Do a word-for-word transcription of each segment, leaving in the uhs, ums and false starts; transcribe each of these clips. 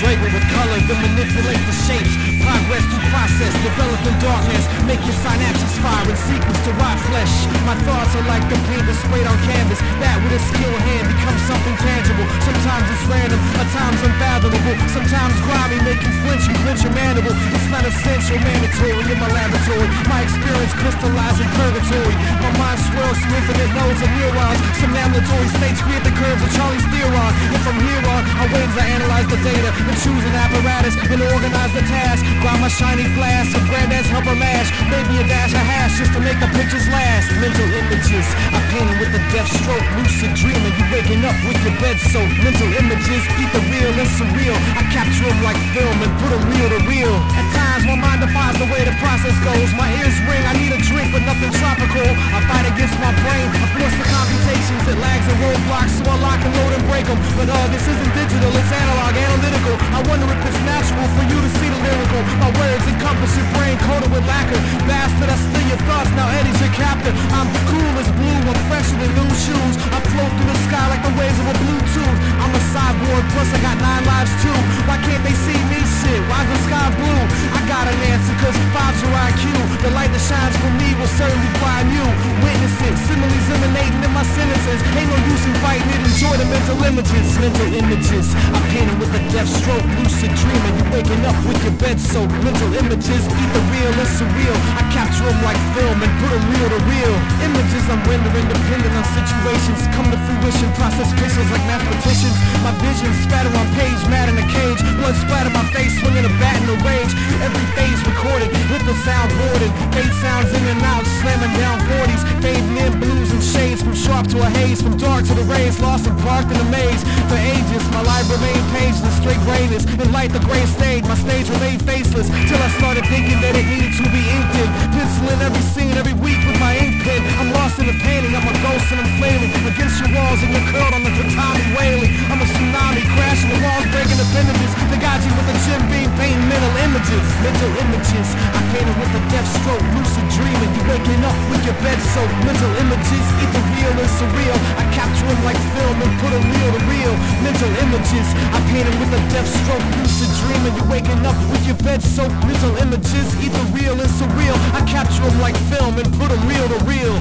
flagrant with color, then manipulate the shapes. Progress through process, developing darkness. Make your synapses fire in sequence to rot flesh. My thoughts are like the paint that's sprayed on canvas. That with a skilled hand becomes something tangible. Sometimes it's random, at times unfathomable. Sometimes grimy, make you flinch, you clench your mandible. It's not essential, mandatory in my laboratory. My experience crystallized in purgatory. My mind swirls through infinite nodes of neurons. Some ambulatory states create the curves of Charlie's theorem. And from here on, I wait as I analyze the data and choose an apparatus and organize the task. Grind my shiny flask of granddad's helper mash. Maybe a dash of hash just to make the pictures last. Mental images, I paint them with a death stroke. Lucid dreaming, you waking up with your bed soaked. Mental images, keep the real and surreal. I capture them like film and put them reel to reel. At times my mind defies the way the process goes. My ears ring, I need a drink but nothing tropical. I fight against my brain, I force the computations. It lags and roadblocks, so I lock and load and break them. But uh, this isn't digital, it's analog, analytical. I wonder if it's natural for you to see the lyrical. My words encompass your brain coated with lacquer. Bastard, I steal your thoughts, now Eddie's your captain. I'm cool as blue, I'm fresher than new shoes. I float through the sky like the waves of a Bluetooth. I'm a cyborg, plus I got nine lives too. Why can't they see me shit? Why's the sky blue? I got an answer, cause five's your I Q. The light that shines for me will certainly find you. Witness it, similes emanating in my sentences. Ain't no use in fighting it, enjoy the mental images. Mental images, I paint them with a death stroke. Lucid dreaming, you waking up with your bed soaked. Mental images, either real or surreal. I capture them like film and put them reel to reel. Images I'm rendering dependent on situations. Come to fruition, process pixels like mathematicians. My vision spatter on page, mad in a cage. Blood splatter my face, swinging a bat in a rage. Every phase recorded, with the sound boarded. Fade sounds in and out, slamming down forties. Fading in blues and shades, from sharp to a haze. From dark to the rays, lost and parked in a maze. For ages, my life remained pageless, straight grayness. And light the gray stage, my stage remained faceless. Till I started thinking that it needed to be inked in. Penciling every scene every week with my ink pen. I'm lost in the painting, I'm a ghost and I'm flailing against your walls and you're curled on the tatami wailing. I'm a tsunami, crashing the walls, breaking appendages. The got you with a Jim Beam painting mental images. Mental images, I painted with a death stroke. Lucid dreaming, you waking up with your bed soaked. Mental images, either real or surreal. I capture them like film and put them reel to reel. Mental images, I painted with a death stroke. Lucid dreaming, you waking up with your bed soaked. Mental images, either real or surreal. I capture them like film and put them reel to reel.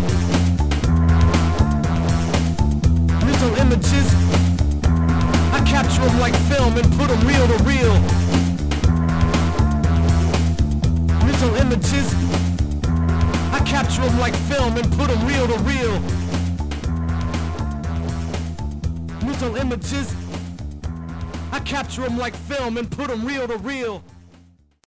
Mental images, I capture them like film and put them reel to reel. Mental images, I capture them like film and put them reel to reel. Mental images, I capture them like film and put them reel to reel.